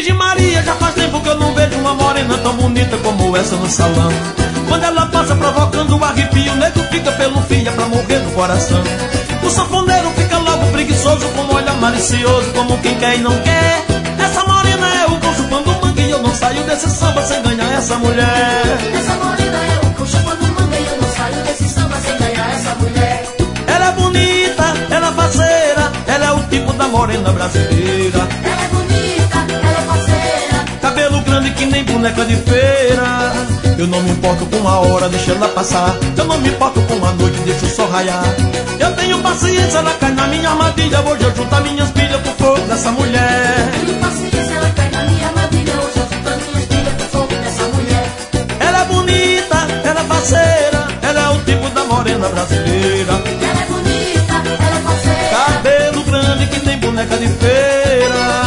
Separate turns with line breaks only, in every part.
Virgem Maria, já faz tempo que eu não vejo uma morena tão bonita como essa no salão. Quando ela passa provocando um arrepio, o nego fica pelo fim, é pra morrer no coração. O sanfoneiro fica logo preguiçoso, com um olhar malicioso, como quem quer e não quer. Essa morena é o cão chupando manga e eu não saio desse samba sem ganhar essa mulher.
Essa morena é o cão chupando manga e eu não saio desse samba sem ganhar essa mulher.
Ela é bonita, ela é faceira, ela é o tipo da morena brasileira.
Ela é bonita, ela é faceira,
Cabelo grande que nem boneca de feira. Eu não me importo com a hora, deixa ela passar. Eu não me importo com a noite, deixa o sol raiar. Eu tenho paciência, ela cai na minha armadilha. Hoje eu junto as minhas pilhas pro fogo dessa mulher.
tenho paciência, ela cai na minha armadilha. Hoje eu junto as minhas pilhas pro fogo dessa mulher.
Ela é bonita, ela é faceira, ela é o tipo da morena brasileira.
Ela é bonita, ela é faceira,
Cabelo grande que nem boneca de feira.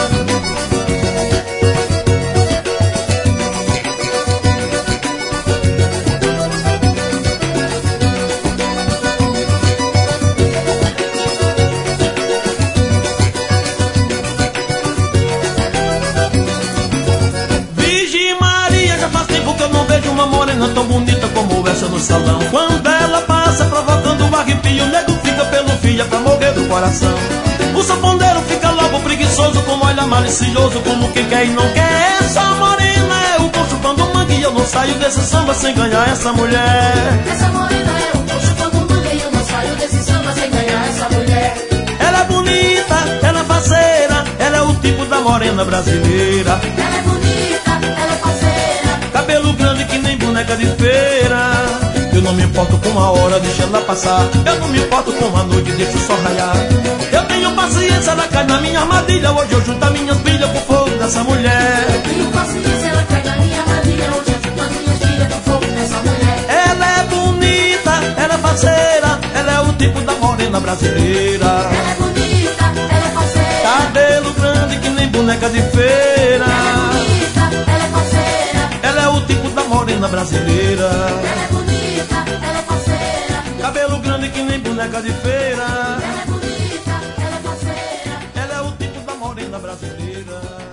Virgem Maria, já faz tempo que eu não vejo uma morena tão bonita como essa no salão. Quando ela passa provocando um arrepio, o nego fica pelo fio, é pra morrer do coração. O sanfoneiro fica logo preguiçoso, com um olhar malicioso, como quem quer e não quer. Essa morena é o cão chupando manga e eu não saio desse samba sem ganhar essa mulher.
essa morena é o cão chupando manga e eu não saio desse samba sem ganhar essa mulher.
Ela é bonita, ela é faceira, ela é o tipo da morena brasileira.
Ela é bonita, ela é faceira,
Cabelo grande que nem boneca de feira. Eu não me importo com a hora, deixa ela passar. Eu não me importo com a noite, deixa o sol raiar. Eu tenho paciência, ela cai na minha armadilha. Hoje eu junto as minhas pilhas pro fogo dessa mulher.
tenho paciência, ela cai na minha armadilha. Hoje eu junto as minhas pilhas pro fogo dessa mulher.
Ela é bonita, ela é faceira, ela é o tipo da morena brasileira.
Ela é bonita, ela é faceira,
Cabelo grande que nem boneca de feira.
ela é bonita, ela é faceira,
Ela é o tipo da morena brasileira.
ela é bonita, ela é faceira,
Cabelo grande que nem boneca de feira.
ela é bonita, ela é faceira.
Ela é o tipo da morena brasileira.